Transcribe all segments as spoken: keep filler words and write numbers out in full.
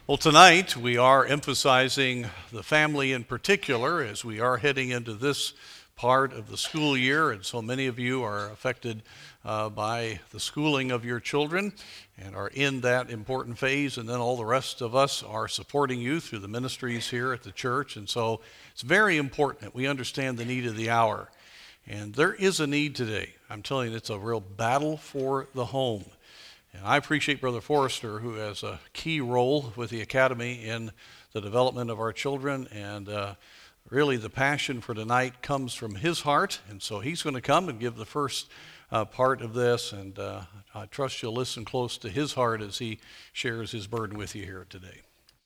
Well, tonight we are emphasizing the family in particular as we are heading into this part of the school year, and so many of you are affected uh, by the schooling of your children and are in that important phase, and then all the rest of us are supporting you through the ministries here at the church, and so it's very important that we understand the need of the hour. And there is a need today. I'm telling you, it's a real battle for the home. And I appreciate Brother Forrester, who has a key role with the Academy in the development of our children, and uh, really the passion for tonight comes from his heart, and so he's going to come and give the first uh, part of this, and uh, I trust you'll listen close to his heart as he shares his burden with you here today.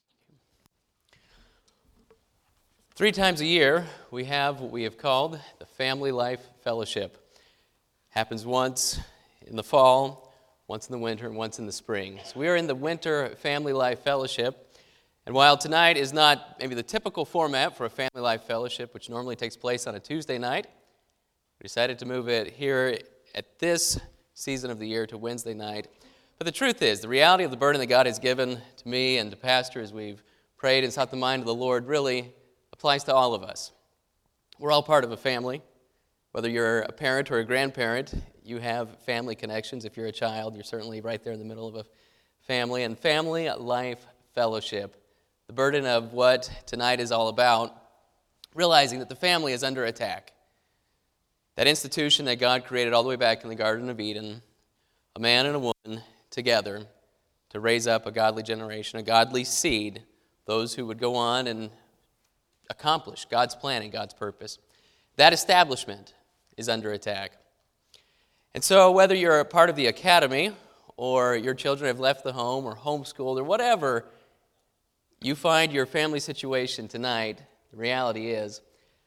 Three times a year, we have what we have called the Family Life Fellowship. Happens once in the fall, once in the winter, and once in the spring. So we are in the Winter Family Life Fellowship. And while tonight is not maybe the typical format for a Family Life Fellowship, which normally takes place on a Tuesday night, we decided to move it here at this season of the year to Wednesday night. But the truth is, the reality of the burden that God has given to me and to Pastor as we've prayed and sought the mind of the Lord really applies to all of us. We're all part of a family. Whether you're a parent or a grandparent, you have family connections. If you're a child, you're certainly right there in the middle of a family. And Family Life Fellowship, the burden of what tonight is all about, realizing that the family is under attack. That institution that God created all the way back in the Garden of Eden, a man and a woman together to raise up a godly generation, a godly seed, those who would go on and accomplish God's plan and God's purpose. That establishment is under attack. And so whether you're a part of the academy or your children have left the home or homeschooled or whatever you find your family situation tonight, the reality is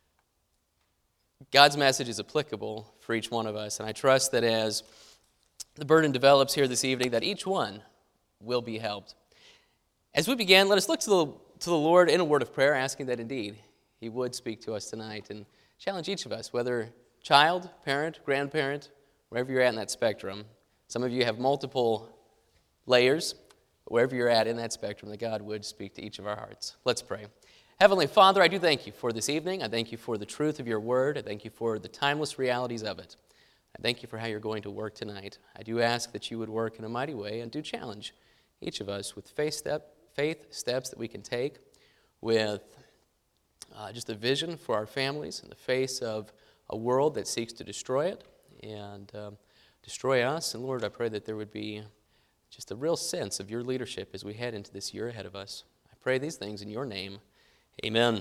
God's message is applicable for each one of us. And I trust that as the burden develops here this evening, that each one will be helped. As we begin, let us look to the, to the Lord in a word of prayer, asking that indeed He would speak to us tonight and challenge each of us, whether child, parent, grandparent, wherever you're at in that spectrum. Some of you have multiple layers, but wherever you're at in that spectrum, that God would speak to each of our hearts. Let's pray. Heavenly Father, I do thank you for this evening. I thank you for the truth of your word. I thank you for the timeless realities of it. I thank you for how you're going to work tonight. I do ask that you would work in a mighty way and do challenge each of us with faith, step, faith steps that we can take, with uh, just a vision for our families in the face of a world that seeks to destroy it and um, destroy us. And Lord, I pray that there would be just a real sense of your leadership as we head into this year ahead of us. I pray these things in your name. Amen.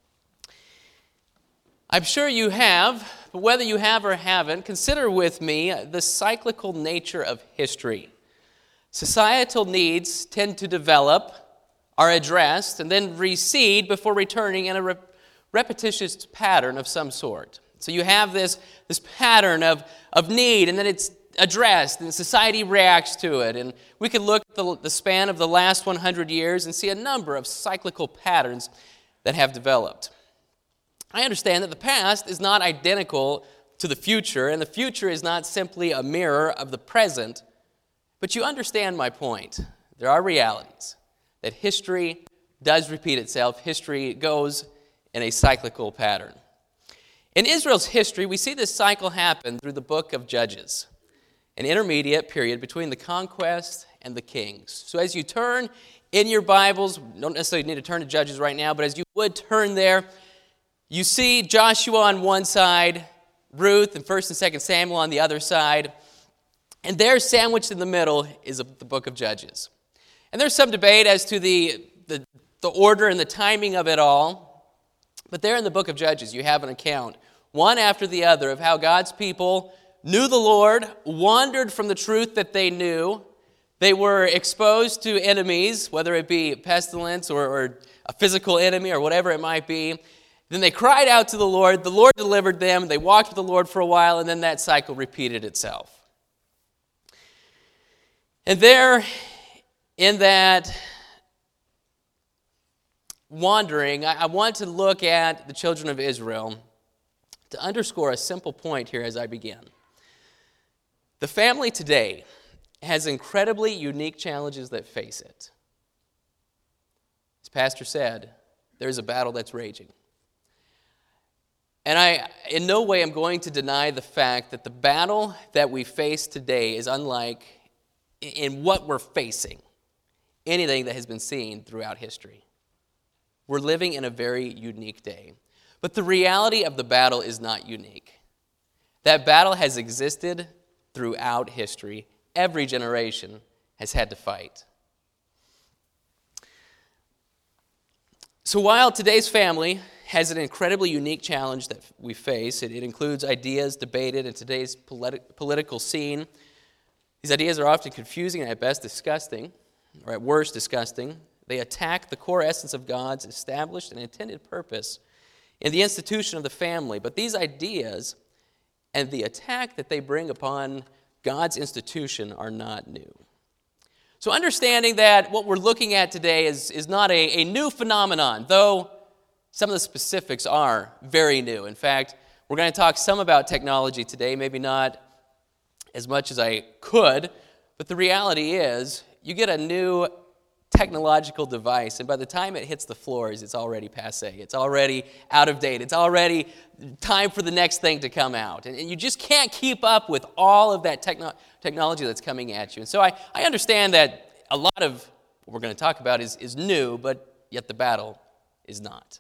I'm sure you have, but whether you have or haven't, consider with me the cyclical nature of history. Societal needs tend to develop, are addressed, and then recede before returning in a re- repetitious pattern of some sort. So you have this, this pattern of, of need, and then it's addressed, and society reacts to it. And we could look at the, the span of the last one hundred years and see a number of cyclical patterns that have developed. I understand that the past is not identical to the future, and the future is not simply a mirror of the present, but you understand my point. There are realities that history does repeat itself. History goes in a cyclical pattern. In Israel's history, we see this cycle happen through the book of Judges, an intermediate period between the conquest and the kings. So as you turn in your Bibles, don't necessarily need to turn to Judges right now, but as you would turn there, you see Joshua on one side, Ruth and First and Second Samuel on the other side, and there sandwiched in the middle is the book of Judges. And there's some debate as to the, the, the order and the timing of it all, but there in the book of Judges you have an account, one after the other, of how God's people knew the Lord, wandered from the truth that they knew. They were exposed to enemies, whether it be pestilence or, or a physical enemy or whatever it might be. Then they cried out to the Lord. The Lord delivered them. They walked with the Lord for a while, and then that cycle repeated itself. And there, in that wandering, I, I want to look at the children of Israel to underscore a simple point here as I begin. The family today has incredibly unique challenges that face it. as Pastor said, there's a battle that's raging. And I, in no way, am going to deny the fact that the battle that we face today is unlike, in what we're facing, anything that has been seen throughout history. We're living in a very unique day. But the reality of the battle is not unique. That battle has existed throughout history. Every generation has had to fight. So while today's family has an incredibly unique challenge that we face, it, it includes ideas debated in today's politi- political scene. These ideas are often confusing and at best disgusting, or at worst disgusting. They attack the core essence of God's established and intended purpose in the institution of the family. But these ideas and the attack that they bring upon God's institution are not new. So understanding that what we're looking at today is, is not a, a new phenomenon, though some of the specifics are very new. In fact, we're going to talk some about technology today, maybe not as much as I could, but the reality is you get a new technological device, and by the time it hits the floors, it's already passé. It's already out of date. It's already time for the next thing to come out. And, and you just can't keep up with all of that techno- technology that's coming at you. And so I, I understand that a lot of what we're going to talk about is, is new, but yet the battle is not.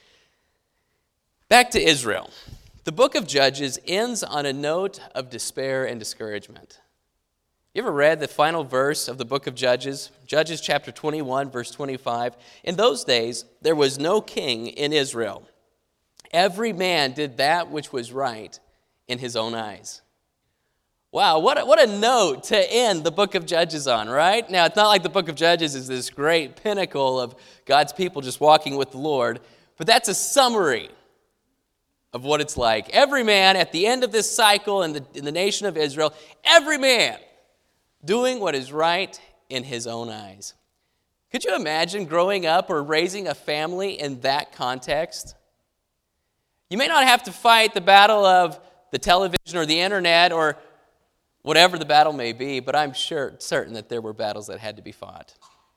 Back to Israel. The book of Judges ends on a note of despair and discouragement. You ever read the final verse of the book of Judges? Judges chapter twenty-one, verse twenty-five. In those days, there was no king in Israel. Every man did that which was right in his own eyes. Wow, what a, what a note to end the book of Judges on, right? Now, it's not like the book of Judges is this great pinnacle of God's people just walking with the Lord, but that's a summary of what it's like. Every man at the end of this cycle in the, in the nation of Israel, every man doing what is right in his own eyes. Could you imagine growing up or raising a family in that context? You may not have to fight the battle of the television or the internet or whatever the battle may be, but I'm sure certain that there were battles that had to be fought.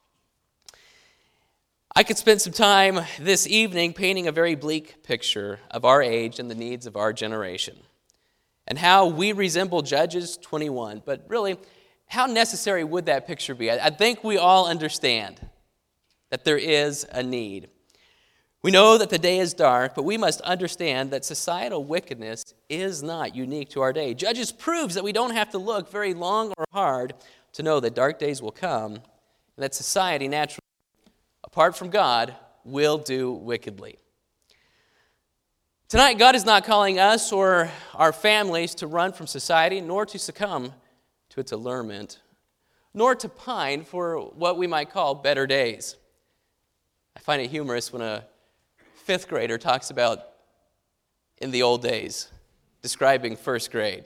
I could spend some time this evening painting a very bleak picture of our age and the needs of our generation and how we resemble Judges twenty-one, but really, how necessary would that picture be? I think we all understand that there is a need. We know that the day is dark, but we must understand that societal wickedness is not unique to our day. Judges proves that we don't have to look very long or hard to know that dark days will come and that society naturally, apart from God, will do wickedly. Tonight, God is not calling us or our families to run from society, nor to succumb to its allurement, nor to pine for what we might call better days. I find it humorous when a fifth grader talks about in the old days, describing first grade.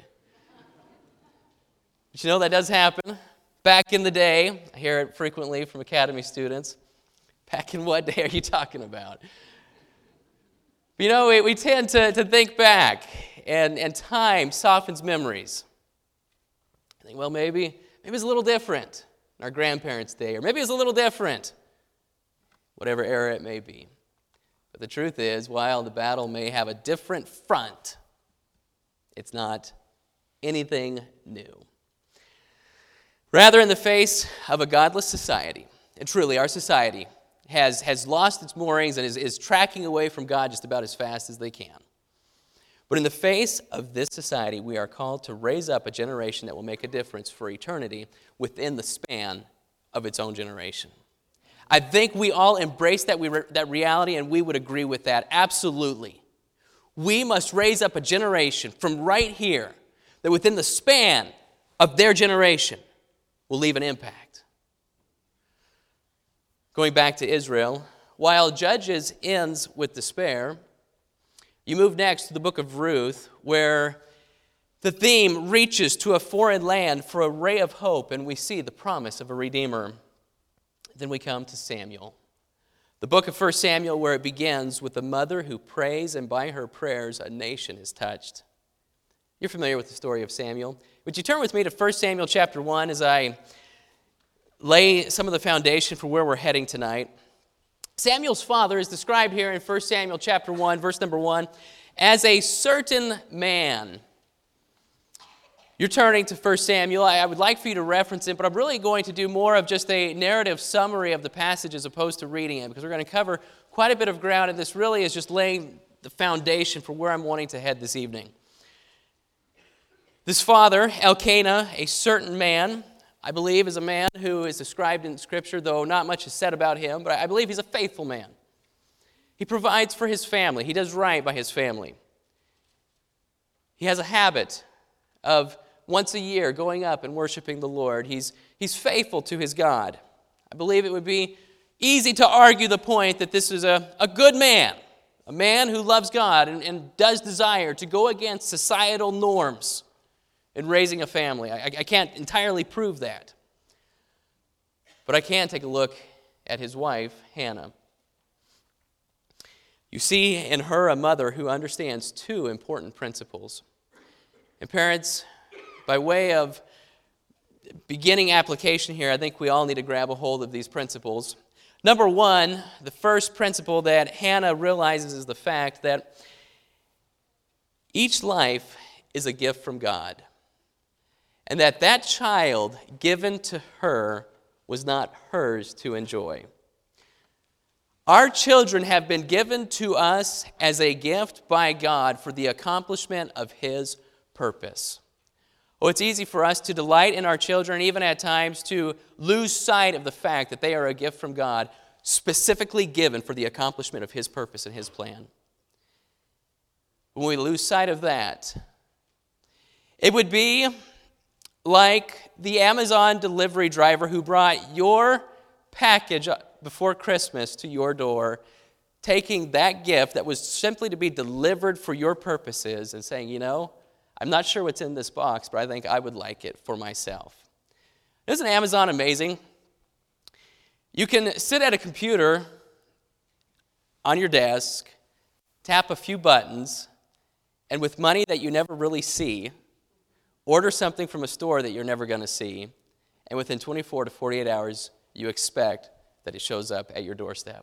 But you know that does happen. Back in the day, I hear it frequently from academy students. Back in what day are you talking about? You know, we, we tend to, to think back, and, and time softens memories. I think, well, maybe, maybe it's a little different in our grandparents' day, or maybe it's a little different, whatever era it may be. But the truth is, while the battle may have a different front, it's not anything new. Rather, in the face of a godless society, and truly our society has, has lost its moorings and is, is tracking away from God just about as fast as they can. But in the face of this society, we are called to raise up a generation that will make a difference for eternity within the span of its own generation. I think we all embrace that, we re- that reality, and we would agree with that. Absolutely. We must raise up a generation from right here that within the span of their generation will leave an impact. Going back to Israel, while Judges ends with despair, you move next to the book of Ruth, where the theme reaches to a foreign land for a ray of hope, and we see the promise of a Redeemer. Then we come to Samuel. The book of First Samuel, where it begins with a mother who prays, and by her prayers a nation is touched. You're familiar with the story of Samuel. Would you turn with me to First Samuel chapter one as I lay some of the foundation for where we're heading tonight? Samuel's father is described here in First Samuel chapter one, verse number one, as a certain man. You're turning to First Samuel. I would like for you to reference it, but I'm really going to do more of just a narrative summary of the passage as opposed to reading it, because we're going to cover quite a bit of ground, and this really is just laying the foundation for where I'm wanting to head this evening. This father, Elkanah, a certain man, I believe is a man who is described in Scripture, though not much is said about him, but I believe he's a faithful man. He provides for his family. He does right by his family. He has a habit of once a year going up and worshiping the Lord. He's, he's faithful to his God. I believe it would be easy to argue the point that this is a, a good man, a man who loves God and, and does desire to go against societal norms in raising a family. I, I can't entirely prove that. But I can take a look at his wife, Hannah. You see in her a mother who understands two important principles. And parents, by way of beginning application here, I think we all need to grab a hold of these principles. Number one, the first principle that Hannah realizes is the fact that each life is a gift from God, and that that child given to her was not hers to enjoy. Our children have been given to us as a gift by God for the accomplishment of His purpose. Oh, it's easy for us to delight in our children, even at times to lose sight of the fact that they are a gift from God, specifically given for the accomplishment of His purpose and His plan. When we lose sight of that, it would be like the Amazon delivery driver who brought your package before Christmas to your door, taking that gift that was simply to be delivered for your purposes and saying, you know, I'm not sure what's in this box, but I think I would like it for myself. Isn't Amazon amazing? You can sit at a computer on your desk, tap a few buttons, and with money that you never really see, order something from a store that you're never going to see, and within twenty-four to forty-eight hours, you expect that it shows up at your doorstep.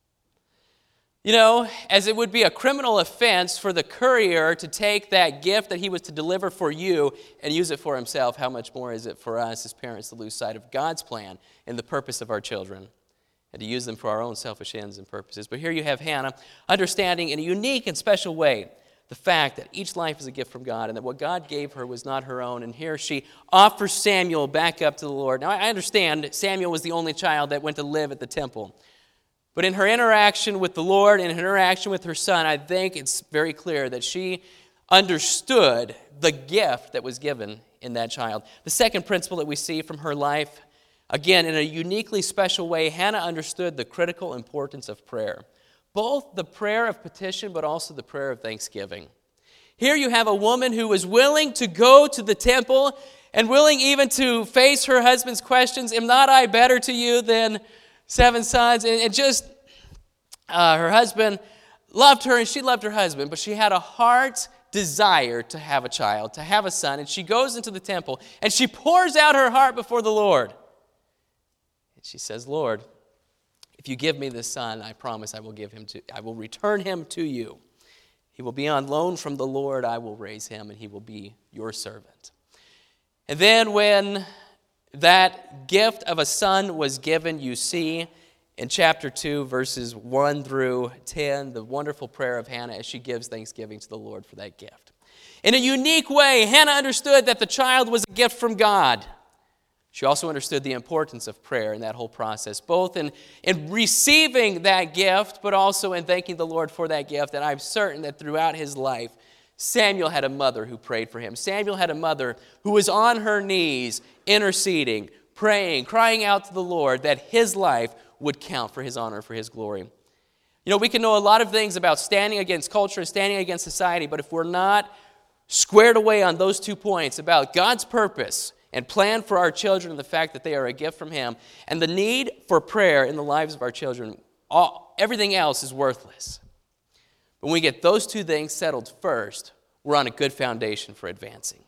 You know, as it would be a criminal offense for the courier to take that gift that he was to deliver for you and use it for himself, how much more is it for us as parents to lose sight of God's plan and the purpose of our children and to use them for our own selfish ends and purposes? But here you have Hannah understanding in a unique and special way the fact that each life is a gift from God and that what God gave her was not her own. And here she offers Samuel back up to the Lord. Now, I understand Samuel was the only child that went to live at the temple. But in her interaction with the Lord and in her interaction with her son, I think it's very clear that she understood the gift that was given in that child. The second principle that we see from her life, again, in a uniquely special way, Hannah understood the critical importance of prayer. Both the prayer of petition, but also the prayer of thanksgiving. Here you have a woman who was willing to go to the temple and willing even to face her husband's questions, am not I better to you than seven sons? And, and just uh, her husband loved her and she loved her husband, but she had a heart desire to have a child, to have a son. And she goes into the temple and she pours out her heart before the Lord. And she says, Lord, if you give me this son, I promise I will give him to, I will return him to you. He will be on loan from the Lord. I will raise him, and he will be your servant. And then when that gift of a son was given, you see in chapter two, verses one through ten, the wonderful prayer of Hannah as she gives thanksgiving to the Lord for that gift. In a unique way, Hannah understood that the child was a gift from God. She also understood the importance of prayer in that whole process, both in, in receiving that gift, but also in thanking the Lord for that gift. And I'm certain that throughout his life, Samuel had a mother who prayed for him. Samuel had a mother who was on her knees, interceding, praying, crying out to the Lord that his life would count for his honor, for his glory. You know, we can know a lot of things about standing against culture and standing against society, but if we're not squared away on those two points about God's purpose and plan for our children and the fact that they are a gift from him, and the need for prayer in the lives of our children, all, everything else is worthless. But when we get those two things settled first, we're on a good foundation for advancing.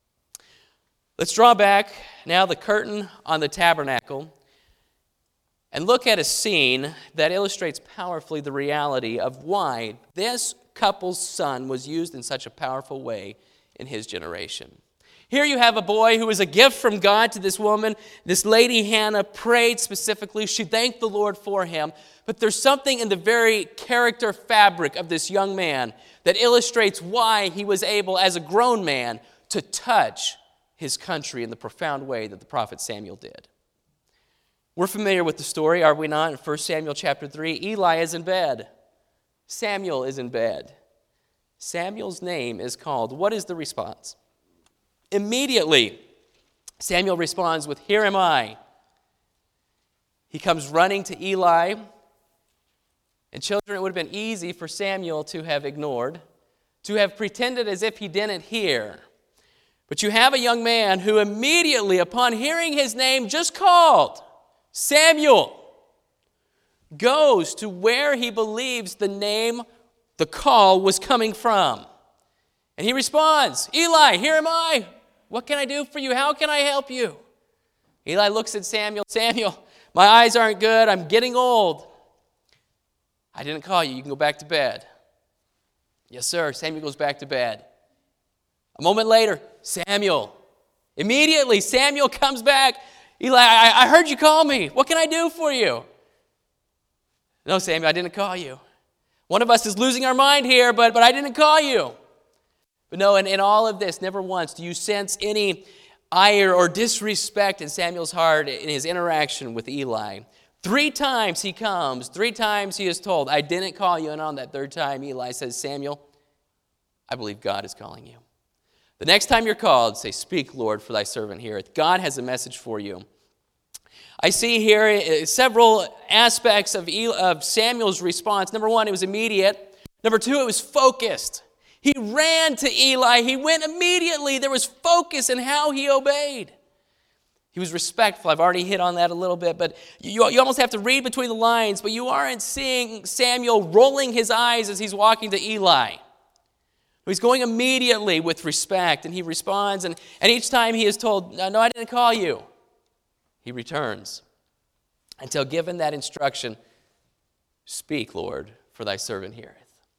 Let's draw back now the curtain on the tabernacle and look at a scene that illustrates powerfully the reality of why this couple's son was used in such a powerful way in his generation. Here you have a boy who was a gift from God to this woman. This lady Hannah prayed specifically. She thanked the Lord for him. But there's something in the very character fabric of this young man that illustrates why he was able, as a grown man, to touch his country in the profound way that the prophet Samuel did. We're familiar with the story, are we not? In First Samuel chapter three, Eli is in bed. Samuel is in bed. Samuel's name is called. What is the response? Immediately, Samuel responds with, "Here am I." He comes running to Eli. And children, it would have been easy for Samuel to have ignored, to have pretended as if he didn't hear. But you have a young man who immediately, upon hearing his name just called, Samuel, goes to where he believes the name, the call was coming from. And he responds, "Eli, here am I. What can I do for you? How can I help you?" Eli looks at Samuel. "Samuel, my eyes aren't good. I'm getting old." "I didn't call you. You can go back to bed." "Yes, sir." Samuel goes back to bed. A moment later, Samuel. Immediately, Samuel comes back. "Eli, I, I heard you call me. What can I do for you?" "No, Samuel, I didn't call you. One of us is losing our mind here, but, but I didn't call you." But no, in, in all of this, never once do you sense any ire or disrespect in Samuel's heart in his interaction with Eli. Three times he comes, three times he is told, "I didn't call you." And on that third time, Eli says, "Samuel, I believe God is calling you. The next time you're called, say, 'Speak, Lord, for thy servant heareth.'" God has a message for you. I see here several aspects of, Eli, of Samuel's response. Number one, it was immediate. Number two, it was focused. He ran to Eli. He went immediately. There was focus in how he obeyed. He was respectful. I've already hit on that a little bit, but you, you almost have to read between the lines, but you aren't seeing Samuel rolling his eyes as he's walking to Eli. He's going immediately with respect, and he responds, and, and each time he is told, "No, I didn't call you," he returns until given that instruction, "Speak, Lord, for thy servant heareth."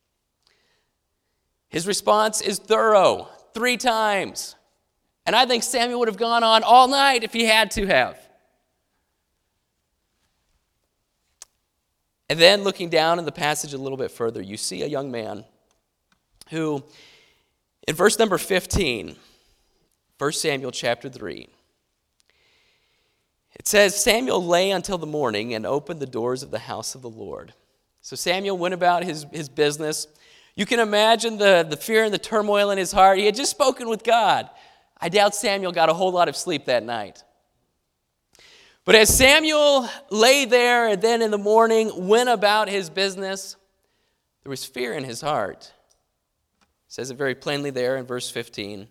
His response is thorough, three times. And I think Samuel would have gone on all night if he had to have. And then looking down in the passage a little bit further, you see a young man who, in verse number fifteen, First Samuel chapter three, it says, "Samuel lay until the morning and opened the doors of the house of the Lord." So Samuel went about his, his business. You can imagine the, the fear and the turmoil in his heart. He had just spoken with God. I doubt Samuel got a whole lot of sleep that night. But as Samuel lay there and then in the morning went about his business, there was fear in his heart. It says it very plainly there in verse fifteen.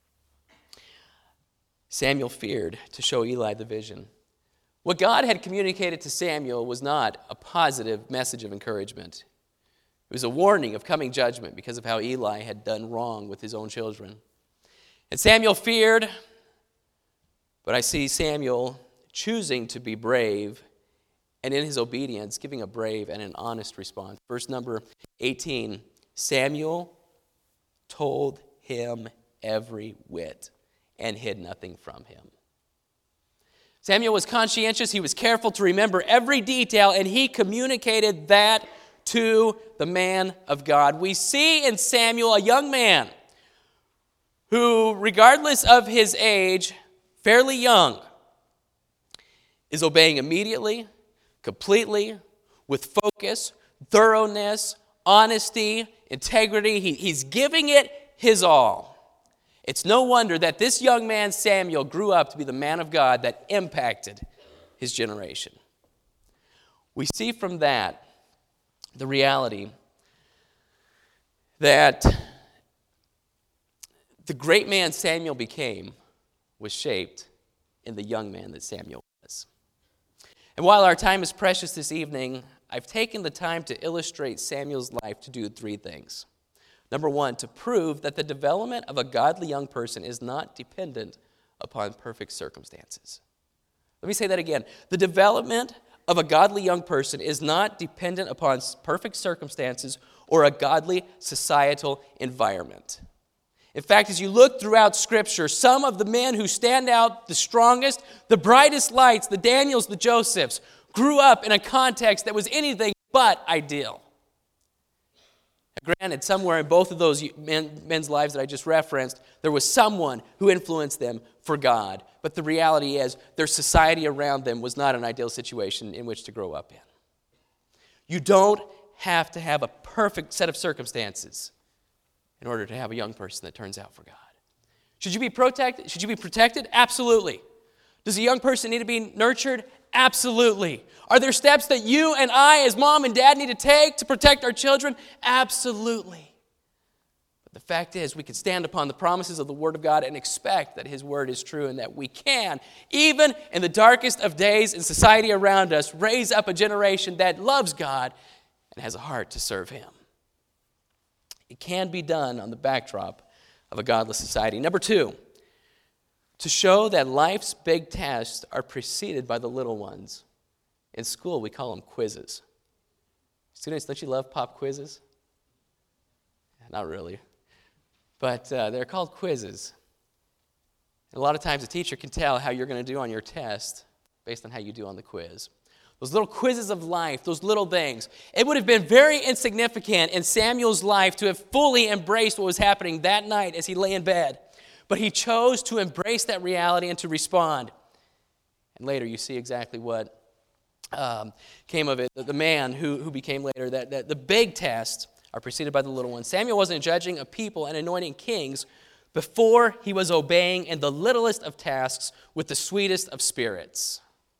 Samuel feared to show Eli the vision. What God had communicated to Samuel was not a positive message of encouragement. It was a warning of coming judgment because of how Eli had done wrong with his own children. And Samuel feared, but I see Samuel choosing to be brave, and in his obedience, giving a brave and an honest response. Verse number eighteen, Samuel told him every whit and hid nothing from him. Samuel was conscientious. He was careful to remember every detail, and he communicated that to the man of God. We see in Samuel a young man who, regardless of his age, fairly young, is obeying immediately, completely, with focus, thoroughness, honesty, integrity. He, he's giving it his all. It's no wonder that this young man, Samuel, grew up to be the man of God that impacted his generation. We see from that the reality that the great man Samuel became was shaped in the young man that Samuel was. And while our time is precious this evening, I've taken the time to illustrate Samuel's life to do three things. Number one, to prove that the development of a godly young person is not dependent upon perfect circumstances. Let me say that again. The development of a godly young person is not dependent upon perfect circumstances or a godly societal environment. In fact, as you look throughout Scripture, some of the men who stand out the strongest, the brightest lights, the Daniels, the Josephs, grew up in a context that was anything but ideal. Granted, somewhere in both of those men, men's lives that I just referenced, there was someone who influenced them for God. But the reality is, their society around them was not an ideal situation in which to grow up in. You don't have to have a perfect set of circumstances in order to have a young person that turns out for God. Should you be protected? Should you be protected? Absolutely. Does a young person need to be nurtured? Absolutely. Are there steps that you and I as mom and dad need to take to protect our children? Absolutely. But the fact is, we can stand upon the promises of the Word of God and expect that His Word is true and that we can, even in the darkest of days in society around us, raise up a generation that loves God and has a heart to serve Him. It can be done on the backdrop of a godless society. Number two, to show that life's big tasks are preceded by the little ones. In school, we call them quizzes. Students, don't you love pop quizzes? Not really. But uh, they're called quizzes. And a lot of times a teacher can tell how you're going to do on your test based on how you do on the quiz. Those little quizzes of life, those little things. It would have been very insignificant in Samuel's life to have fully embraced what was happening that night as he lay in bed. But he chose to embrace that reality and to respond. And later you see exactly what um, came of it. The, the man who, who became later, that, that the big tasks are preceded by the little ones. Samuel wasn't judging a people and anointing kings before he was obeying in the littlest of tasks with the sweetest of spirits.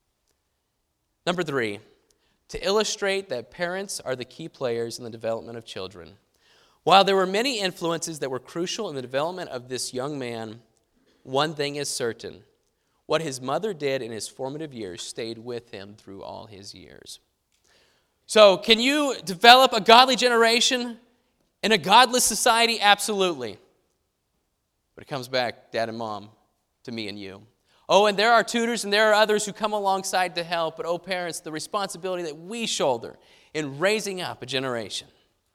Number three, to illustrate that parents are the key players in the development of children. While there were many influences that were crucial in the development of this young man, one thing is certain. What his mother did in his formative years stayed with him through all his years. So, can you develop a godly generation in a godless society? Absolutely. But it comes back, dad and mom, to me and you. Oh, and there are tutors and there are others who come alongside to help, but oh, parents, the responsibility that we shoulder in raising up a generation.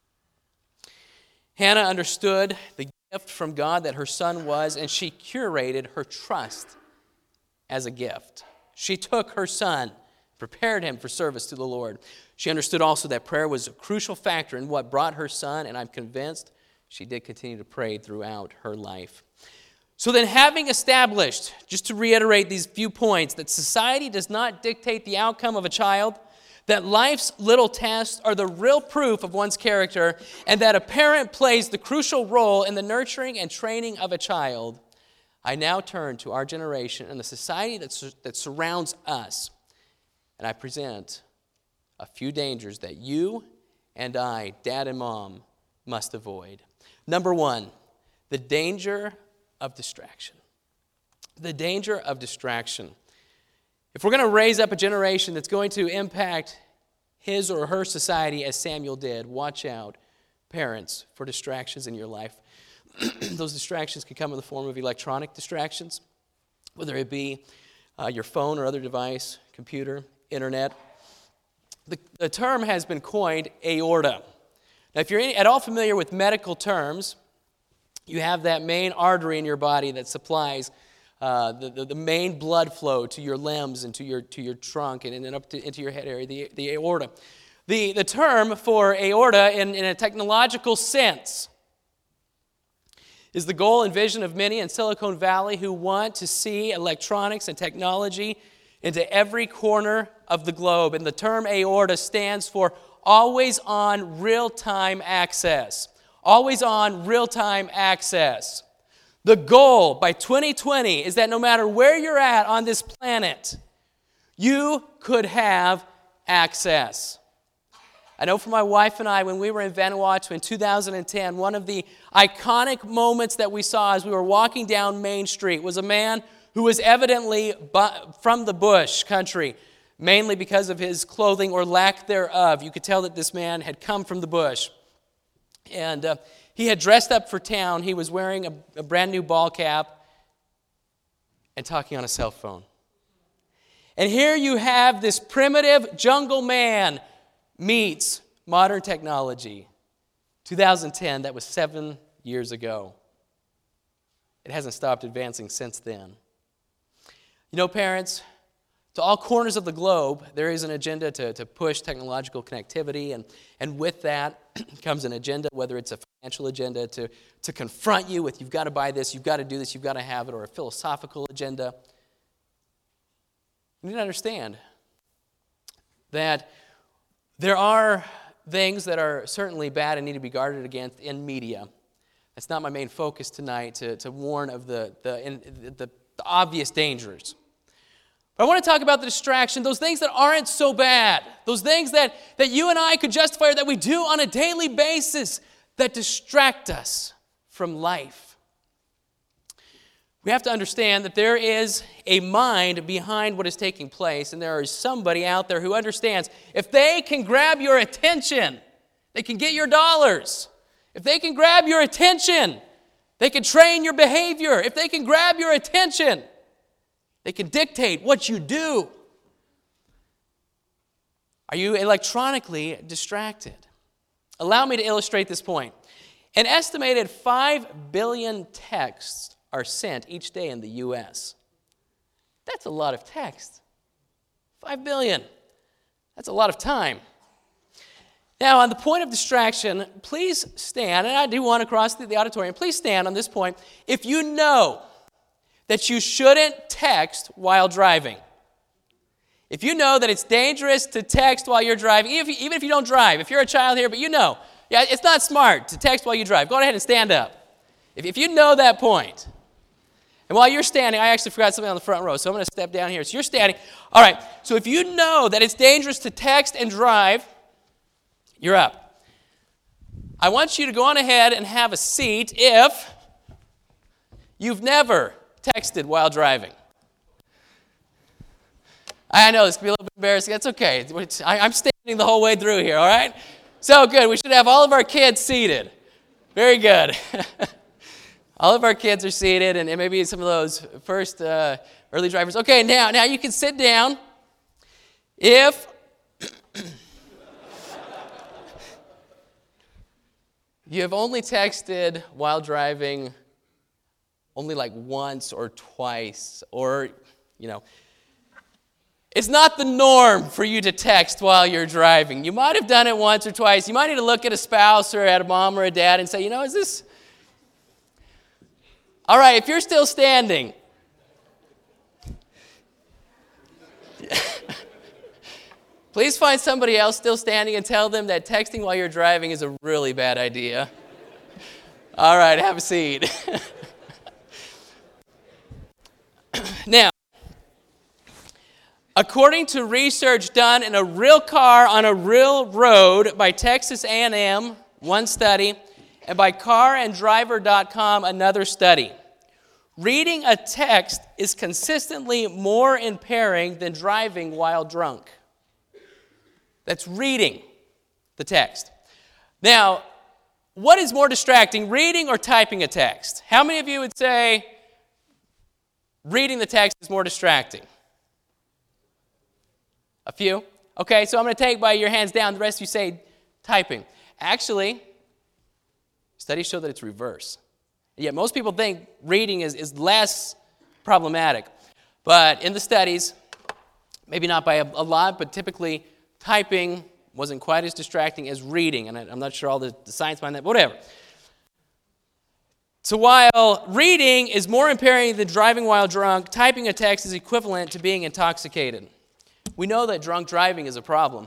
Hannah understood the gift from God that her son was, and she curated her trust as a gift. She took her son, prepared him for service to the Lord. She understood also that prayer was a crucial factor in what brought her son, and I'm convinced she did continue to pray throughout her life. So then, having established, just to reiterate these few points, that society does not dictate the outcome of a child, that life's little tasks are the real proof of one's character, and that a parent plays the crucial role in the nurturing and training of a child, I now turn to our generation and the society that, su- that surrounds us, and I present a few dangers that you and I, dad and mom, must avoid. Number one, the danger of distraction. The danger of distraction. If we're going to raise up a generation that's going to impact his or her society as Samuel did, watch out, parents, for distractions in your life. Those distractions can come in the form of electronic distractions, whether it be uh, your phone or other device, computer, internet. The, the term has been coined aorta. Now, if you're any, at all familiar with medical terms, you have that main artery in your body that supplies Uh, the, the, the main blood flow to your limbs and to your to your trunk and then up to, into your head area, the, the aorta. The, the term for aorta in, in a technological sense is the goal and vision of many in Silicon Valley who want to see electronics and technology into every corner of the globe. And the term aorta stands for always on real-time access. Always on real-time access. The goal by twenty twenty is that no matter where you're at on this planet, you could have access. I know for my wife and I, when we were in Vanuatu in two thousand ten, one of the iconic moments that we saw as we were walking down Main Street was a man who was evidently from the bush country, mainly because of his clothing or lack thereof. You could tell that this man had come from the bush. And uh, he had dressed up for town. He was wearing a, a brand new ball cap and talking on a cell phone. And here you have this primitive jungle man meets modern technology. two thousand ten, that was seven years ago. It hasn't stopped advancing since then. You know, parents, to all corners of the globe, there is an agenda to, to push technological connectivity, and, and with that comes an agenda, whether it's a financial agenda to, to confront you with, you've got to buy this, you've got to do this, you've got to have it, or a philosophical agenda. You need to understand that there are things that are certainly bad and need to be guarded against in media. That's not my main focus tonight, to, to warn of the, the, in, the, the obvious dangers. But I want to talk about the distraction, those things that aren't so bad, those things that, that you and I could justify or that we do on a daily basis that distract us from life. We have to understand that there is a mind behind what is taking place, and there is somebody out there who understands if they can grab your attention, they can get your dollars. If they can grab your attention, they can train your behavior. If they can grab your attention, they can dictate what you do. Are you electronically distracted? Allow me to illustrate this point. An estimated five billion texts are sent each day in the U S That's a lot of text. five billion. That's a lot of time. Now, on the point of distraction, please stand, and I do want to cross the, the auditorium, please stand on this point if you know that you shouldn't text while driving. If you know that it's dangerous to text while you're driving, even if you, even if you don't drive, if you're a child here, but you know, yeah, it's not smart to text while you drive, go ahead and stand up. If, if you know that point. And while you're standing, I actually forgot something on the front row, so I'm going to step down here. So you're standing. All right, so if you know that it's dangerous to text and drive, you're up. I want you to go on ahead and have a seat if you've never texted while driving. I know this can be a little bit embarrassing. That's okay. I'm standing the whole way through here, all right? So good. We should have all of our kids seated. Very good. All of our kids are seated, and maybe some of those first uh, early drivers. Okay, now, now you can sit down. If you have only texted while driving only like once or twice, or, you know, it's not the norm for you to text while you're driving. You might have done it once or twice. You might need to look at a spouse or at a mom or a dad and say, you know, is this... All right, if you're still standing, please find somebody else still standing and tell them that texting while you're driving is a really bad idea. All right, have a seat. Now, according to research done in a real car on a real road by Texas A and M, one study, and by car and driver dot com, another study, reading a text is consistently more impairing than driving while drunk. That's reading the text. Now, what is more distracting, reading or typing a text? How many of you would say reading the text is more distracting? A few? Okay, so I'm going to take by your hands down. The rest of you say typing. Actually, studies show that it's reverse. Yet most people think reading is, is less problematic. But in the studies, maybe not by a, a lot, but typically typing wasn't quite as distracting as reading. And I, I'm not sure all the, the science behind that, but whatever. So while reading is more impairing than driving while drunk, typing a text is equivalent to being intoxicated. We know that drunk driving is a problem.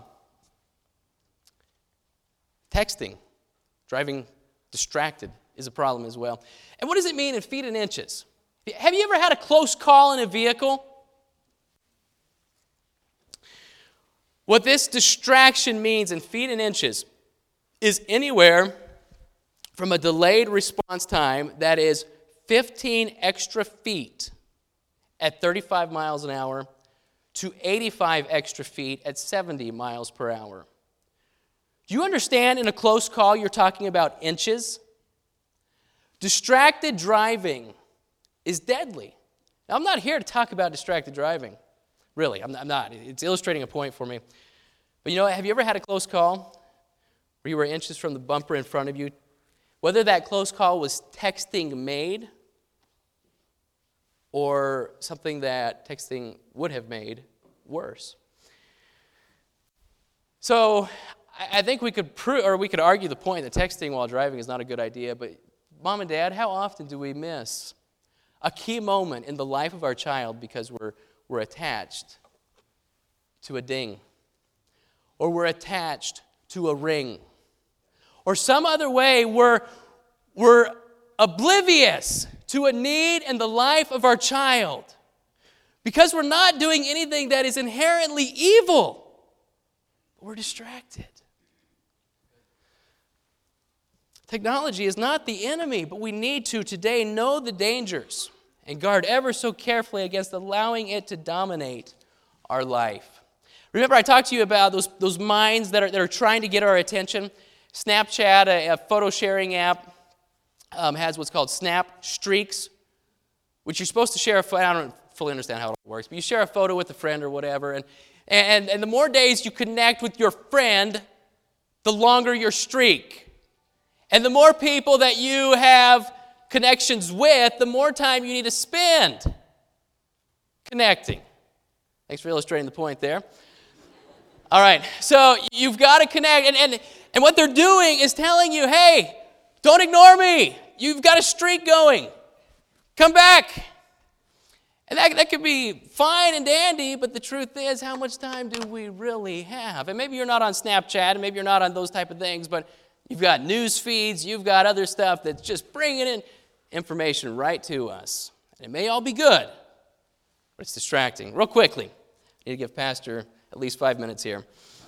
Texting, driving distracted, is a problem as well. And what does it mean in feet and inches? Have you ever had a close call in a vehicle? What this distraction means in feet and inches is anywhere from a delayed response time that is fifteen extra feet at thirty-five miles an hour to eighty-five extra feet at seventy miles per hour. Do you understand in a close call you're talking about inches? Distracted driving is deadly. Now, I'm not here to talk about distracted driving. Really, I'm, I'm not. It's illustrating a point for me. But you know, have you ever had a close call where you were inches from the bumper in front of you? Whether that close call was texting made or something that texting would have made worse. So I think we could prove, or we could argue the point that texting while driving is not a good idea, but Mom and Dad, how often do we miss a key moment in the life of our child because we're, we're attached to a ding, or we're attached to a ring, or some other way we're, we're oblivious to a need in the life of our child because we're not doing anything that is inherently evil, but we're distracted. Technology is not the enemy, but we need to today know the dangers and guard ever so carefully against allowing it to dominate our life. Remember, I talked to you about those, those minds that are, that are trying to get our attention. Snapchat, a, a photo sharing app, um, has what's called Snap Streaks, which you're supposed to share a photo. I don't fully understand how it works, but you share a photo with a friend or whatever, and, and, and the more days you connect with your friend, the longer your streak. And the more people that you have connections with, the more time you need to spend connecting. Thanks for illustrating the point there. All right, so you've got to connect. And, and, and what they're doing is telling you, hey, don't ignore me. You've got a streak going. Come back. And that, that could be fine and dandy, but the truth is, how much time do we really have? And maybe you're not on Snapchat, and maybe you're not on those type of things, but you've got news feeds, you've got other stuff that's just bringing in information right to us. And it may all be good, but it's distracting. Real quickly, I need to give Pastor at least five minutes here.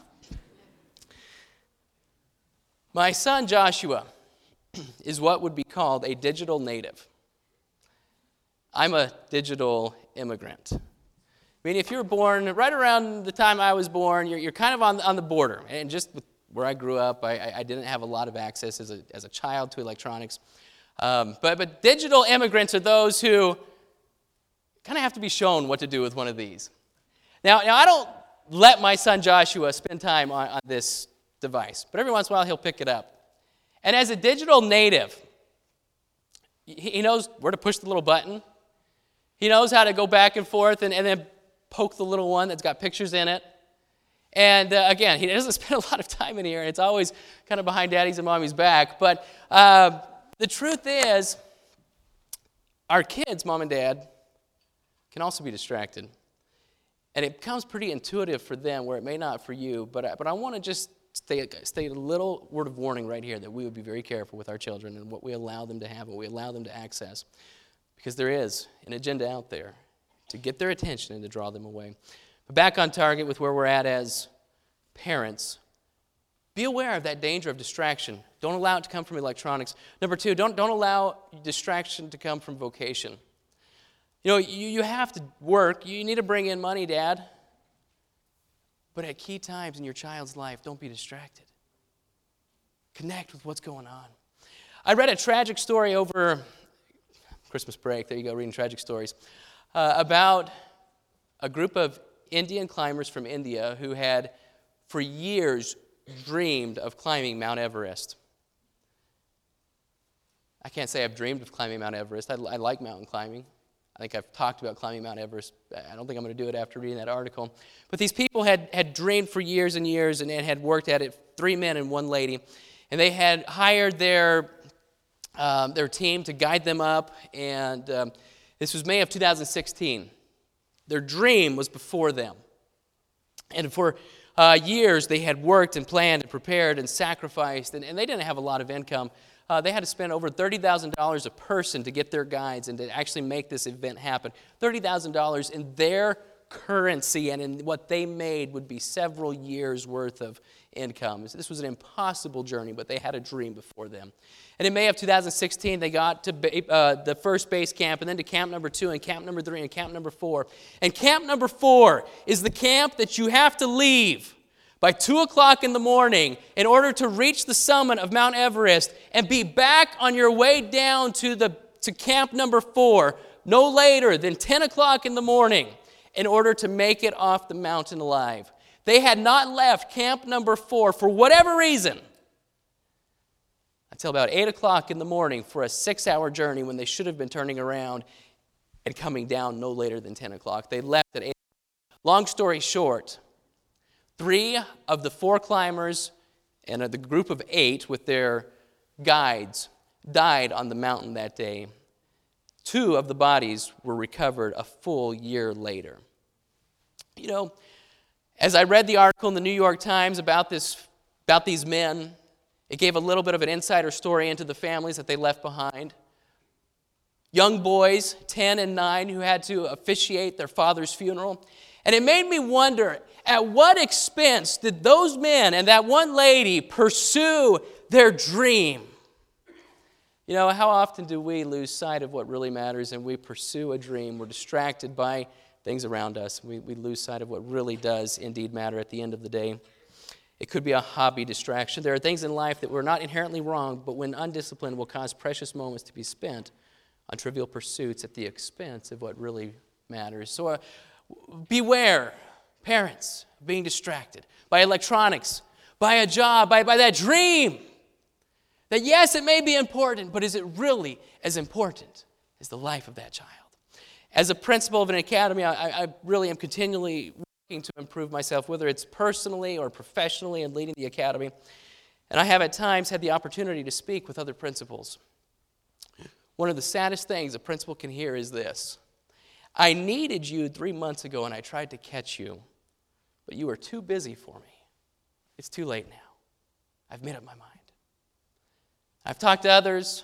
My son Joshua is what would be called a digital native. I'm a digital immigrant. I mean, if you were born right around the time I was born, you're, you're kind of on, on the border. And just with where I grew up, I, I didn't have a lot of access as a, as a child to electronics. Um, but, but digital immigrants are those who kind of have to be shown what to do with one of these. Now, now I don't let my son Joshua spend time on, on this device, but every once in a while he'll pick it up. And as a digital native, he, he knows where to push the little button. He knows how to go back and forth and, and then poke the little one that's got pictures in it. And uh, again, he doesn't spend a lot of time in here, and it's always kind of behind daddy's and mommy's back. But uh, the truth is, our kids, mom and dad, can also be distracted. And it becomes pretty intuitive for them, where it may not for you. But, I, but I want to just state, state a little word of warning right here, that we would be very careful with our children and what we allow them to have, what we allow them to access. Because there is an agenda out there to get their attention and to draw them away. But back on target with where we're at as parents, be aware of that danger of distraction. Don't allow it to come from electronics. Number two, don't, don't allow distraction to come from vocation. You know, you, you have to work. You need to bring in money, Dad. But at key times in your child's life, don't be distracted. Connect with what's going on. I read a tragic story over Christmas break. There you go, reading tragic stories. Uh, about a group of Indian climbers from India who had, for years, dreamed of climbing Mount Everest. I can't say I've dreamed of climbing Mount Everest. I, I like mountain climbing. I think I've talked about climbing Mount Everest. I don't think I'm going to do it after reading that article. But these people had, had dreamed for years and years and, and had worked at it, three men and one lady. And they had hired their, um, their team to guide them up. And um, this was May of two thousand sixteen. Their dream was before them. And for uh, years, they had worked and planned and prepared and sacrificed, and, and they didn't have a lot of income. Uh, they had to spend over thirty thousand dollars a person to get their guides and to actually make this event happen. thirty thousand dollars in their currency, and in what they made would be several years' worth of income. So this was an impossible journey, but they had a dream before them. And in May of two thousand sixteen, they got to uh, the first base camp, and then to camp number two, and camp number three, and camp number four. And camp number four is the camp that you have to leave by two o'clock in the morning in order to reach the summit of Mount Everest and be back on your way down to, the, to camp number four no later than ten o'clock in the morning. in order to make it off the mountain alive. They had not left camp number four for whatever reason until about eight o'clock in the morning for a six-hour journey when they should have been turning around and coming down no later than ten o'clock. They left at eight. Long story short, three of the four climbers and the group of eight with their guides died on the mountain that day. Two of the bodies were recovered a full year later. You know, as I read the article in the New York Times about this, about these men, it gave a little bit of an insider story into the families that they left behind. Young boys, ten and nine, who had to officiate their father's funeral. And it made me wonder, at what expense did those men and that one lady pursue their dream? You know, how often do we lose sight of what really matters and we pursue a dream? We're distracted by things around us. We, we lose sight of what really does indeed matter at the end of the day. It could be a hobby distraction. There are things in life that were not inherently wrong, but when undisciplined will cause precious moments to be spent on trivial pursuits at the expense of what really matters. So uh, beware, parents, of being distracted by electronics, by a job, by, by that dream. That yes, it may be important, but is it really as important as the life of that child? As a principal of an academy, I, I really am continually working to improve myself, whether it's personally or professionally in leading the academy. And I have at times had the opportunity to speak with other principals. One of the saddest things a principal can hear is this: I needed you three months ago and I tried to catch you, but you were too busy for me. It's too late now. I've made up my mind. I've talked to others.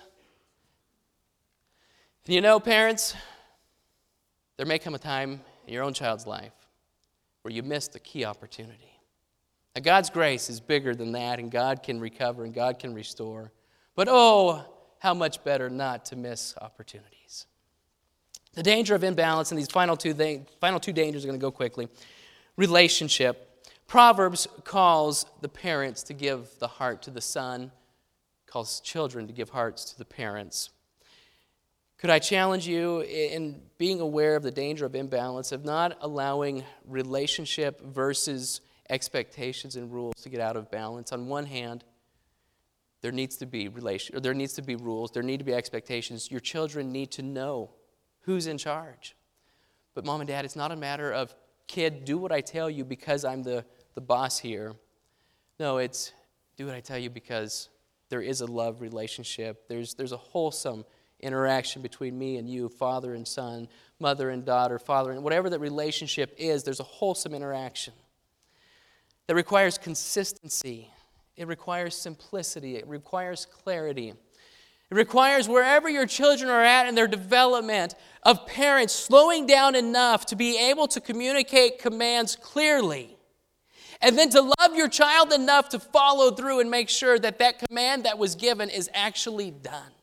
And you know, parents, there may come a time in your own child's life where you miss the key opportunity. Now, God's grace is bigger than that, and God can recover and God can restore. But oh, how much better not to miss opportunities. The danger of imbalance, and these final two, th- final two dangers are going to go quickly. Relationship. Proverbs calls the parents to give the heart to the son, calls children to give hearts to the parents. Could I challenge you in being aware of the danger of imbalance, of not allowing relationship versus expectations and rules to get out of balance? On one hand, there needs to be relation, or there needs to be rules, there need to be expectations. Your children need to know who's in charge. But mom and dad, it's not a matter of, kid, do what I tell you because I'm the, the boss here. No, it's do what I tell you because there is a love relationship. There's, there's a wholesome interaction between me and you, father and son, mother and daughter, father and whatever that relationship is, there's a wholesome interaction that requires consistency. It requires simplicity. It requires clarity. It requires wherever your children are at in their development of parents slowing down enough to be able to communicate commands clearly. And then to love your child enough to follow through and make sure that that command that was given is actually done.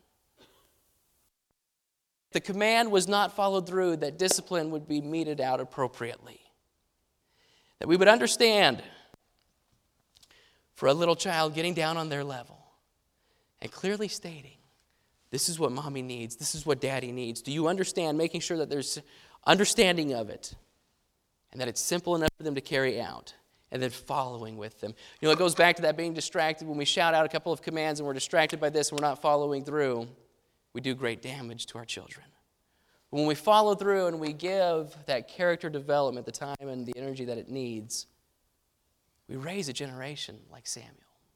If the command was not followed through, that discipline would be meted out appropriately. That we would understand for a little child getting down on their level and clearly stating, this is what mommy needs, this is what daddy needs. Do you understand? Making sure that there's understanding of it and that it's simple enough for them to carry out. And then following with them. You know, it goes back to that being distracted. When we shout out a couple of commands and we're distracted by this and we're not following through, we do great damage to our children. When we follow through and we give that character development the time and the energy that it needs, we raise a generation like Samuel.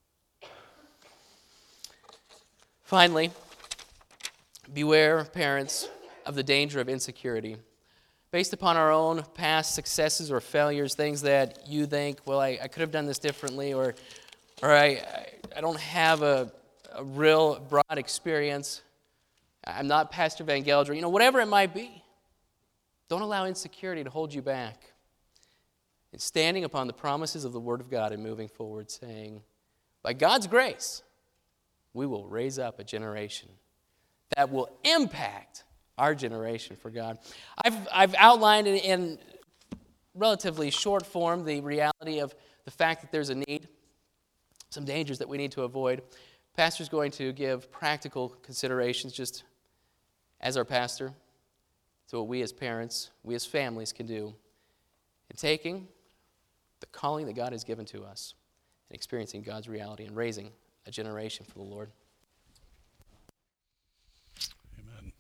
Finally, beware, parents, of the danger of insecurity. Based upon our own past successes or failures, things that you think, well, I, I could have done this differently, or or I, I, I don't have a, a real broad experience. I'm not Pastor Van Gelderen. You know, whatever it might be. Don't allow insecurity to hold you back. And standing upon the promises of the Word of God and moving forward, saying, by God's grace, we will raise up a generation that will impact our generation for God. I've, I've outlined in, in relatively short form the reality of the fact that there's a need, some dangers that we need to avoid. Pastor's going to give practical considerations just as our pastor to what we as parents, we as families can do in taking the calling that God has given to us and experiencing God's reality and raising a generation for the Lord. Amen.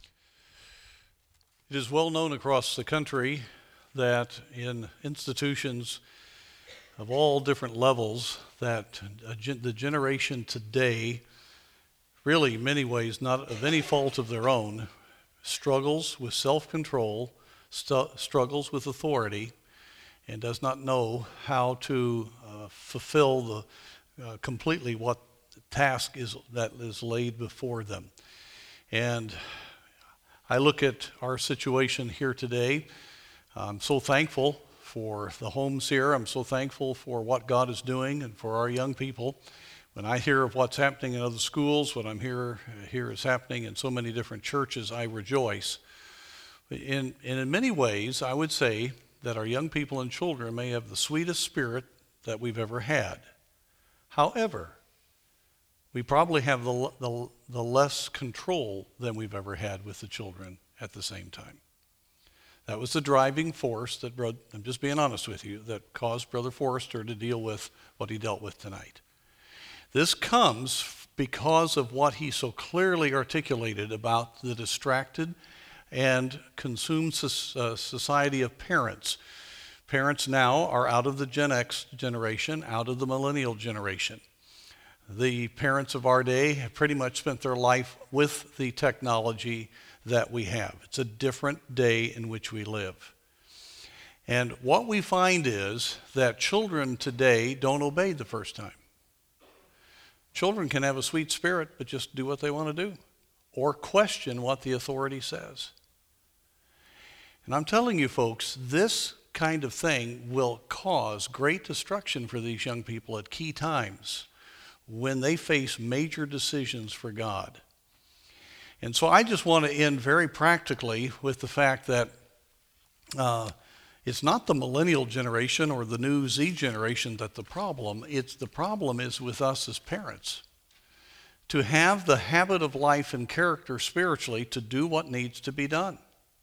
It is well known across the country that in institutions of all different levels that a gen- the generation today, really in many ways not of any fault of their own, struggles with self-control, stu- struggles with authority, and does not know how to uh, fulfill the uh, completely what task is that is laid before them. And I look at our situation here today. I'm so thankful for the homes here. I'm so thankful for what God is doing and for our young people. When I hear of what's happening in other schools, what I'm here here is happening in so many different churches, I rejoice. In, and in many ways, I would say that our young people and children may have the sweetest spirit that we've ever had. However, we probably have the, the, the less control than we've ever had with the children at the same time. That was the driving force that, bro- I'm just being honest with you, that caused Brother Forrester to deal with what he dealt with tonight. This comes because of what he so clearly articulated about the distracted and consumed society of parents. Parents now are out of the Gen X generation, out of the millennial generation. The parents of our day have pretty much spent their life with the technology that we have. It's a different day in which we live. And what we find is that children today don't obey the first time. Children can have a sweet spirit, but just do what they want to do, or question what the authority says. And I'm telling you folks, this kind of thing will cause great destruction for these young people at key times when they face major decisions for God. And so I just want to end very practically with the fact that uh, it's not the millennial generation or the new Z generation that's the problem. It's the problem is with us as parents. To have the habit of life and character spiritually to do what needs to be done.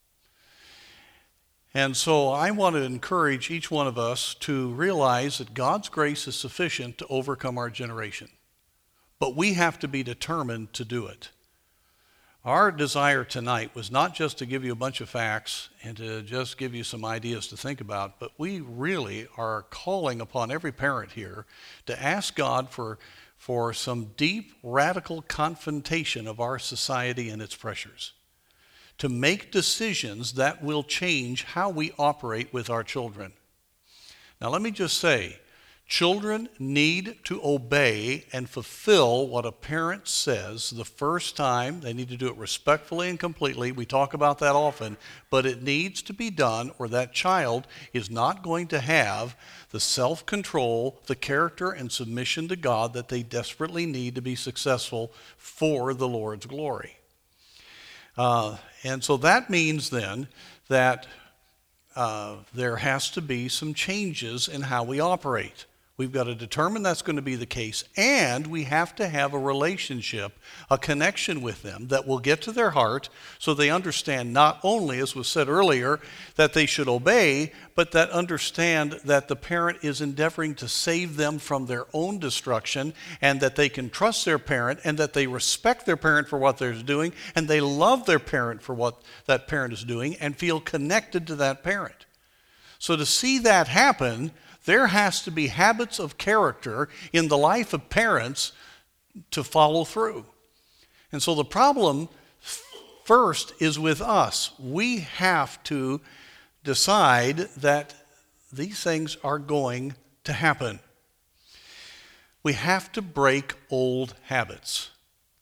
And so I want to encourage each one of us to realize that God's grace is sufficient to overcome our generation. But we have to be determined to do it. Our desire tonight was not just to give you a bunch of facts and to just give you some ideas to think about, but we really are calling upon every parent here to ask God for, for some deep, radical confrontation of our society and its pressures, to make decisions that will change how we operate with our children. Now let me just say, children need to obey and fulfill what a parent says the first time. They need to do it respectfully and completely. We talk about that often, but it needs to be done or that child is not going to have the self-control, the character and submission to God that they desperately need to be successful for the Lord's glory. Uh, and so that means then that uh, there has to be some changes in how we operate. We've got to determine that's going to be the case, and we have to have a relationship, a connection with them that will get to their heart so they understand not only, as was said earlier, that they should obey, but that understand that the parent is endeavoring to save them from their own destruction and that they can trust their parent and that they respect their parent for what they're doing and they love their parent for what that parent is doing and feel connected to that parent. So to see that happen, there has to be habits of character in the life of parents to follow through. And so the problem first is with us. We have to decide that these things are going to happen. We have to break old habits.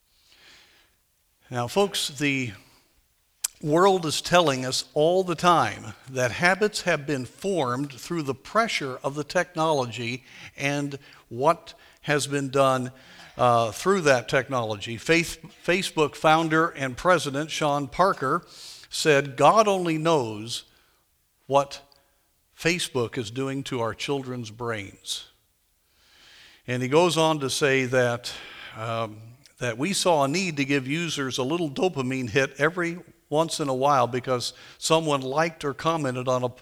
Now, folks, the world is telling us all the time that habits have been formed through the pressure of the technology and what has been done uh, through that technology. Faith, Facebook founder and president Sean Parker said, "God only knows what Facebook is doing to our children's brains." And he goes on to say that, um, that we saw a need to give users a little dopamine hit every once in a while because someone liked or commented on a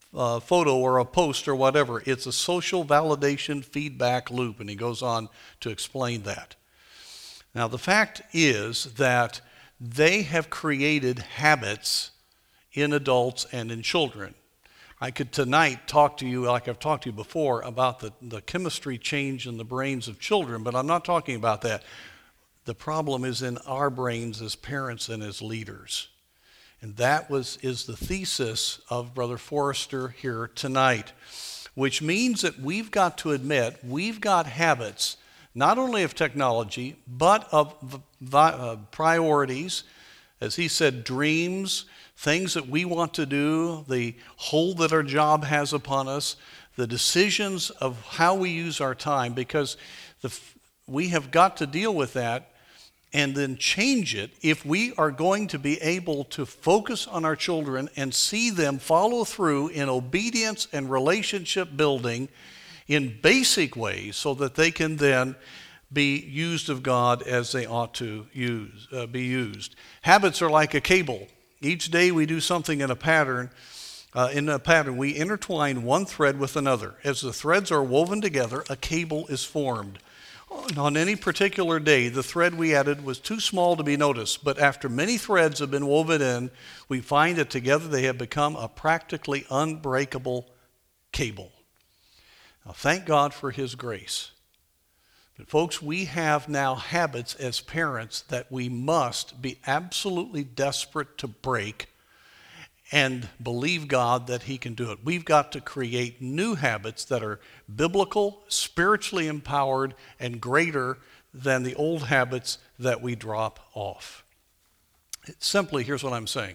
uh, photo or a post or whatever. It's a social validation feedback loop, and he goes on to explain that. Now, the fact is that they have created habits in adults and in children. I could tonight talk to you, like I've talked to you before, about the, the chemistry change in the brains of children, but I'm not talking about that. The problem is in our brains as parents and as leaders. And that was is the thesis of Brother Forrester here tonight, which means that we've got to admit we've got habits, not only of technology, but of uh, priorities, as he said, dreams, things that we want to do, the hold that our job has upon us, the decisions of how we use our time, because the, we have got to deal with that and then change it if we are going to be able to focus on our children and see them follow through in obedience and relationship building in basic ways so that they can then be used of God as they ought to use, uh, be used. Habits are like a cable. Each day we do something in a pattern. Uh, in a pattern, we intertwine one thread with another. As the threads are woven together, a cable is formed. On any particular day, the thread we added was too small to be noticed, but after many threads have been woven in, we find that together they have become a practically unbreakable cable. Now, thank God for His grace. But folks, we have now habits as parents that we must be absolutely desperate to break and believe God that He can do it. We've got to create new habits that are biblical, spiritually empowered, and greater than the old habits that we drop off. It's simply, here's what I'm saying.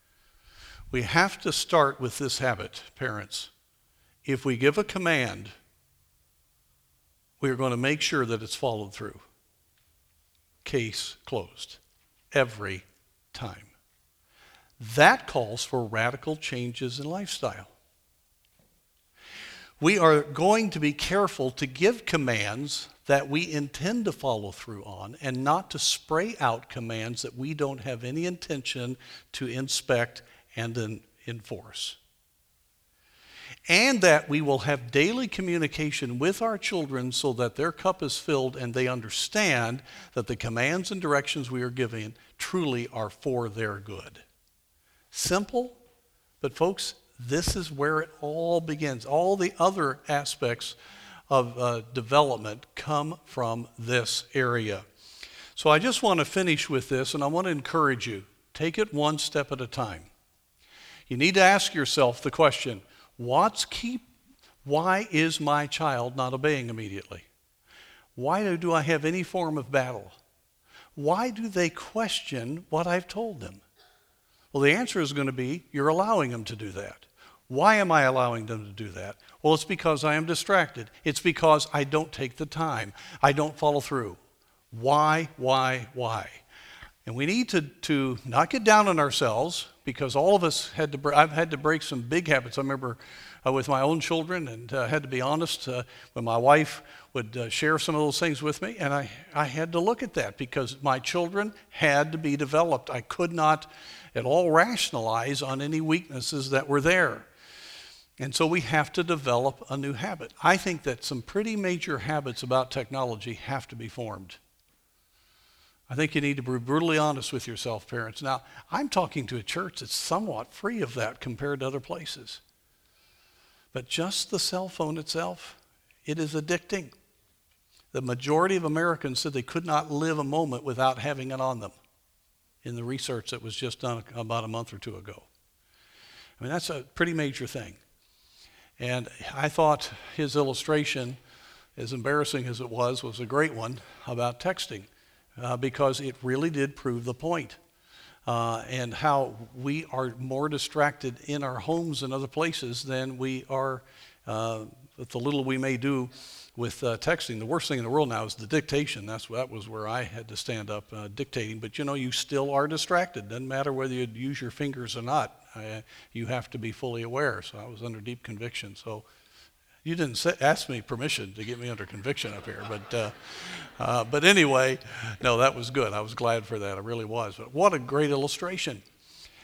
We have to start with this habit, parents. If we give a command, we are going to make sure that it's followed through. Case closed. Every time. That calls for radical changes in lifestyle. We are going to be careful to give commands that we intend to follow through on and not to spray out commands that we don't have any intention to inspect and then enforce. And that we will have daily communication with our children so that their cup is filled and they understand that the commands and directions we are giving truly are for their good. Simple, but folks, this is where it all begins. All the other aspects of uh, development come from this area. So I just want to finish with this, and I want to encourage you. Take it one step at a time. You need to ask yourself the question, what's keep, why is my child not obeying immediately? Why do I have any form of battle? Why do they question what I've told them? Well, the answer is going to be, you're allowing them to do that. Why am I allowing them to do that? Well, it's because I am distracted. It's because I don't take the time. I don't follow through. Why, why, why? And we need to, to not get down on ourselves, because all of us had to, I've had to break some big habits. I remember uh, with my own children, and uh, had to be honest, uh, when my wife would uh, share some of those things with me, and I, I had to look at that because my children had to be developed. I could not at all rationalize on any weaknesses that were there. And so we have to develop a new habit. I think that some pretty major habits about technology have to be formed. I think you need to be brutally honest with yourself, parents. Now, I'm talking to a church that's somewhat free of that compared to other places. But just the cell phone itself, it is addicting. The majority of Americans said they could not live a moment without having it on them in the research that was just done about a month or two ago. I mean, that's a pretty major thing. And I thought his illustration, as embarrassing as it was, was a great one about texting. Uh, because it really did prove the point. Uh, and how we are more distracted in our homes and other places than we are uh, with the little we may do with uh, texting. The worst thing in the world now is the dictation. That's, that was where I had to stand up uh, dictating. But you know, you still are distracted. Doesn't matter whether you use your fingers or not. I, you have to be fully aware. So I was under deep conviction. So you didn't say, ask me permission to get me under conviction up here, but uh, uh, but anyway, no, that was good. I was glad for that. I really was. But what a great illustration.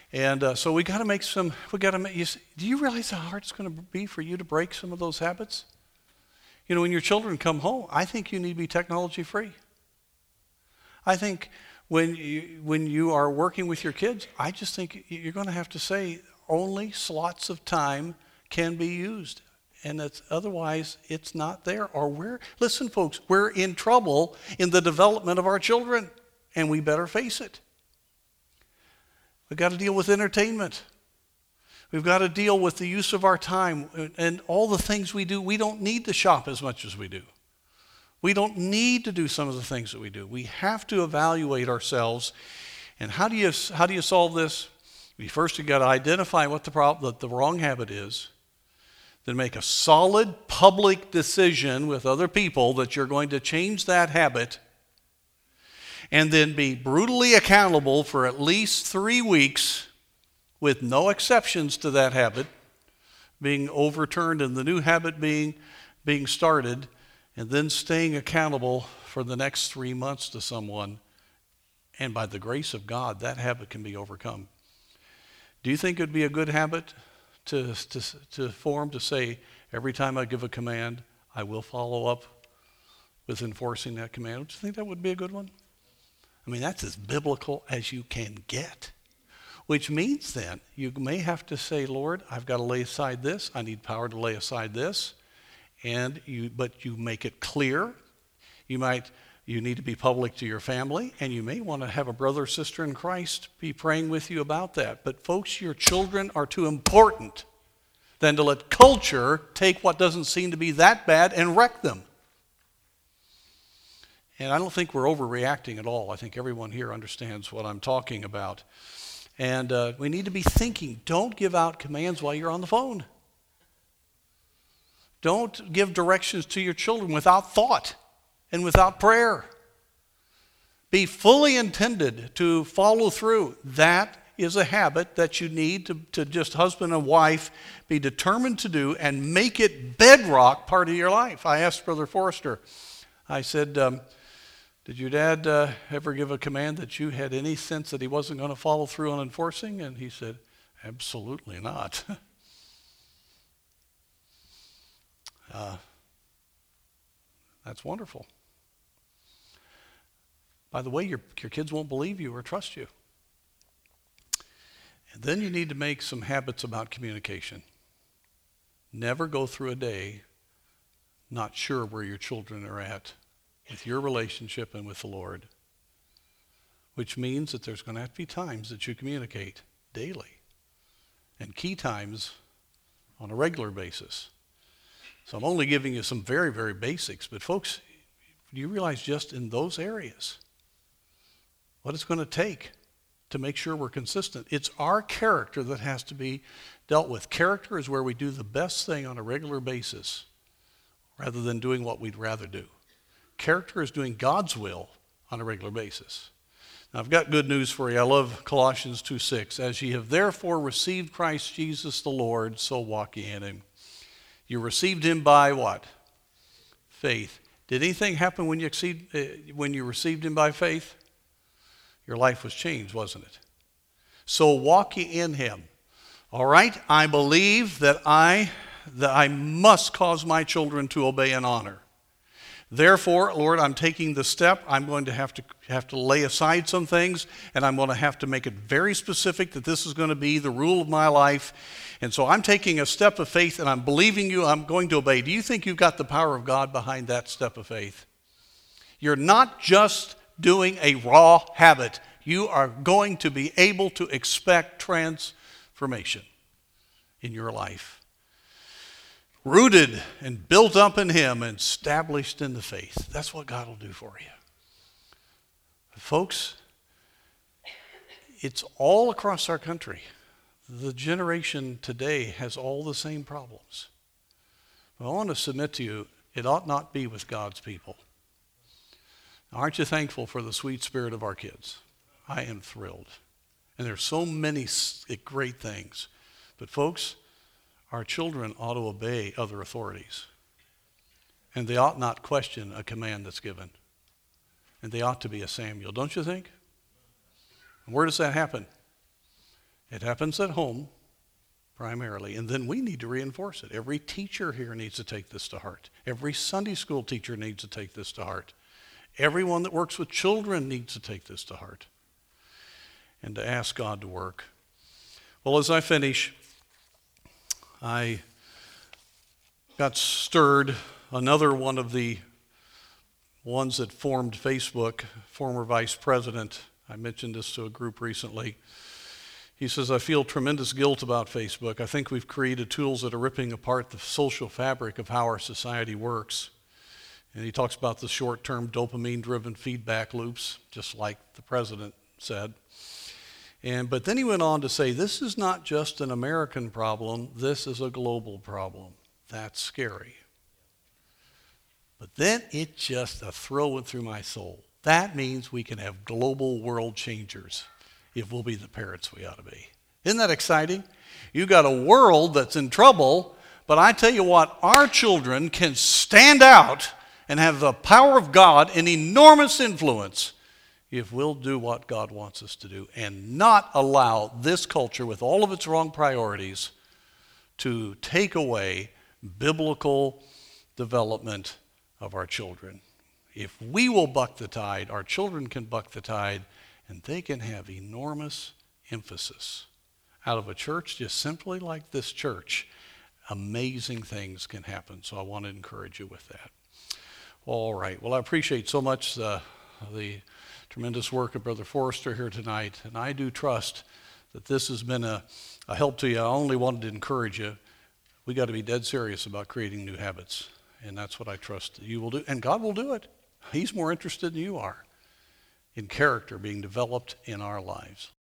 And uh, so we got to make some, we got to make, you, do you realize how hard it's going to be for you to break some of those habits? You know, when your children come home, I think you need to be technology free. I think when you, when you are working with your kids, I just think you're going to have to say only slots of time can be used. And it's, otherwise, it's not there. Or we're, listen, folks, we're in trouble in the development of our children, and we better face it. We've got to deal with entertainment. We've got to deal with the use of our time and all the things we do. We don't need to shop as much as we do. We don't need to do some of the things that we do. We have to evaluate ourselves. And how do you, how do you solve this? We first you've got to identify what the problem, what the wrong habit is. Then make a solid public decision with other people that you're going to change that habit. And then be brutally accountable for at least three weeks with no exceptions to that habit being overturned and the new habit being, being started, and then staying accountable for the next three months to someone. And by the grace of God, that habit can be overcome. Do you think it would be a good habit to, to, to form to say, every time I give a command, I will follow up with enforcing that command? Do you think that would be a good one? I mean, that's as biblical as you can get. Which means then, you may have to say, Lord, I've got to lay aside this. I need power to lay aside this. And you, but you make it clear. You might, you need to be public to your family, and you may want to have a brother or sister in Christ be praying with you about that. But folks, your children are too important than to let culture take what doesn't seem to be that bad and wreck them. And I don't think we're overreacting at all. I think everyone here understands what I'm talking about. And uh, we need to be thinking. Don't give out commands while you're on the phone. Don't give directions to your children without thought and without prayer. Be fully intended to follow through. That is a habit that you need to, to just husband and wife be determined to do and make it bedrock part of your life. I asked Brother Forrester, I said, um, did your dad uh, ever give a command that you had any sense that he wasn't going to follow through on enforcing? And he said, absolutely not. uh, that's wonderful. By the way, your, your kids won't believe you or trust you. And then you need to make some habits about communication. Never go through a day not sure where your children are at with your relationship and with the Lord, which means that there's going to have to be times that you communicate daily and key times on a regular basis. So I'm only giving you some very, very basics, but folks, do you realize just in those areas what it's going to take to make sure we're consistent? It's our character that has to be dealt with. Character is where we do the best thing on a regular basis rather than doing what we'd rather do. Character is doing God's will on a regular basis. Now, I've got good news for you. I love Colossians two six. As ye have therefore received Christ Jesus the Lord, so walk ye in him. You received him by what? Faith. Did anything happen when you, exceed, uh, when you received him by faith? Your life was changed, wasn't it? So walk ye in him. All right? I believe that I, that I must cause my children to obey and honor. Therefore, Lord, I'm taking the step. I'm going to have to have to lay aside some things, and I'm going to have to make it very specific that this is going to be the rule of my life. And so I'm taking a step of faith, and I'm believing you. I'm going to obey. Do you think you've got the power of God behind that step of faith? You're not just doing a raw habit. You are going to be able to expect transformation in your life. Rooted and built up in him and established in the faith. That's what God will do for you. Folks, it's all across our country. The generation today has all the same problems. But I want to submit to you, it ought not be with God's people. Aren't you thankful for the sweet spirit of our kids? I am thrilled. And there's so many great things. But folks, our children ought to obey other authorities. And they ought not question a command that's given. And they ought to be a Samuel, don't you think? And where does that happen? It happens at home, primarily, and then we need to reinforce it. Every teacher here needs to take this to heart. Every Sunday school teacher needs to take this to heart. Everyone that works with children needs to take this to heart and to ask God to work. Well, as I finish, I got stirred. Another one of the ones that formed Facebook, former vice president, I mentioned this to a group recently. He says, I feel tremendous guilt about Facebook. I think we've created tools that are ripping apart the social fabric of how our society works. And he talks about the short-term dopamine-driven feedback loops, just like the president said. And but then he went on to say, this is not just an American problem, this is a global problem. That's scary. But then it just, a thrill went through my soul. That means we can have global world changers if we'll be the parents we ought to be. Isn't that exciting? You got a world that's in trouble, but I tell you what, our children can stand out and have the power of God and enormous influence if we'll do what God wants us to do and not allow this culture with all of its wrong priorities to take away biblical development of our children. If we will buck the tide, our children can buck the tide, and they can have enormous emphasis. Out of a church just simply like this church, amazing things can happen. So I want to encourage you with that. All right. Well, I appreciate so much uh, the tremendous work of Brother Forrester here tonight, and I do trust that this has been a, a help to you. I only wanted to encourage you. We got to be dead serious about creating new habits, and that's what I trust that you will do, and God will do it. He's more interested than you are in character being developed in our lives.